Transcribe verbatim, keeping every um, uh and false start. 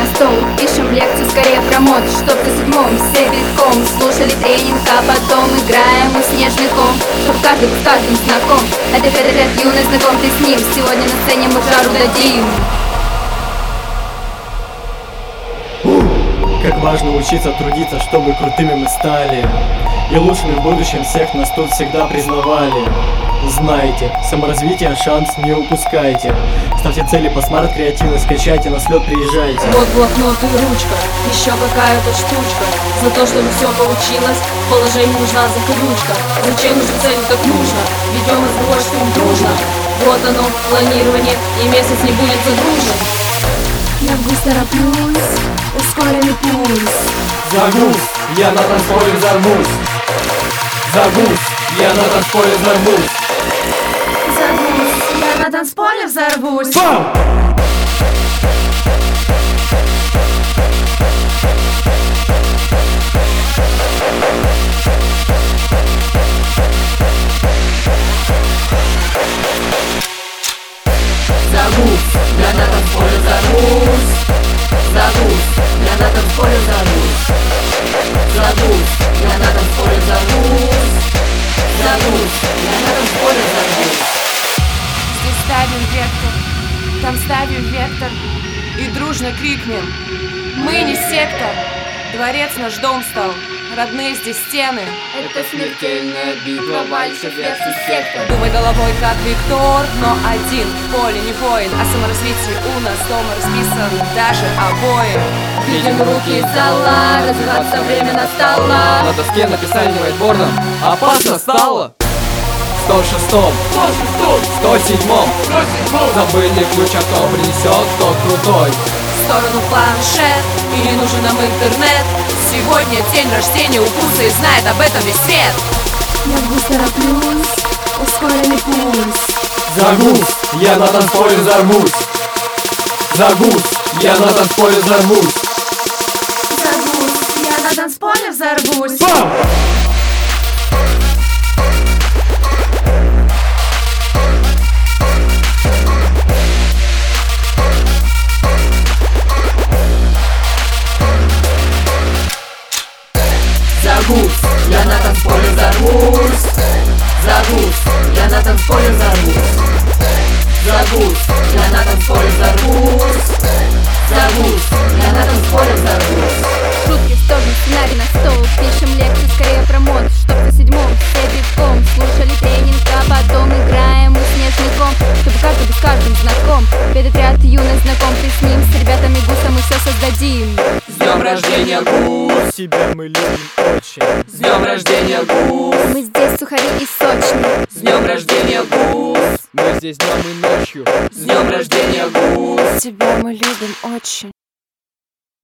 стол, пишем лекцию скорее про мод, чтоб на седьмом все битком слушали тренинг, а потом играем у снежный ком, чтоб каждый с каждым знаком. Это первый ряд юный знаком, ты с ним. Сегодня на сцене мы жару дадим. Как важно учиться трудиться, чтобы крутыми мы стали, и лучшими в будущем всех нас тут всегда признавали. Знайте, саморазвитие шанс не упускайте. Ставьте цели по смарт, креативность качайте, на слет приезжайте. Вот блокнот и ручка, еще какая-то штучка. За то, чтобы все получилось, в положении нужна закорючка. Зачем же цель так нужно? Ведем с удовольствием дружно. Вот оно, планирование, и месяц не будет загружен. Я быстро тороплюсь, ускоренный пульс. Загруз, я на танцполе взорвусь. Загруз, я на танцполе взорвусь. Загруз, я на танцполе взорвусь. Бам! Загруз, я на танцполе взорвусь. Загруз, я на танцполе взорвусь. Загруз, я на танцполе взорвусь. Загруз, я на танцполе взорвусь. Здесь ставим вектор, там ставим вектор и дружно крикнем: мы не секта, дворец наш дом стал, родные здесь стены. Это смертельная битва вальсов versus секта. Думай головой как Виктор, но один в поле не воин. О саморазвитии у нас дома расписан даже обоим. Видим руки из зала, развиваться время настало. На доске написали whiteboardом: опасно стало. Сто шестом, сто седьмом забыли ключ, а кто принесет, тот крутой. В сторону планшет, или нужен нам интернет. Сегодня день рождения у Пуса, и знает об этом весь свет. Я быстро тороплюсь, ускоренный пульс. Загруз, я на танцполе взорвусь. Загруз, я на танцполе взорвусь. Загруз, я на танцполе взорвусь. Бам! Загруз, я на танцполе взорвусь. Загруз, я на танцполе взорвусь. Загруз, я на танцполе взорвусь. Загруз, я на танцполе взорвусь. Шутки в сторону, сценарий на стол, пишем лекцию скорее про мод, чтоб на седьмом все битком слушали тренинг, а потом играем у снежный ком, чтобы каждый был с каждым знаком. Этот ряд юный знаком, ты с ним, с ребятами Гуса мы все создадим. С днем рождения, Гус! Тебя мы любим очень. С днем рождения, Гус! Мы здесь сухари и сочные. С днем рождения, Гус! Мы здесь днем и ночью. С днем рождения, Гус! Тебя мы любим очень.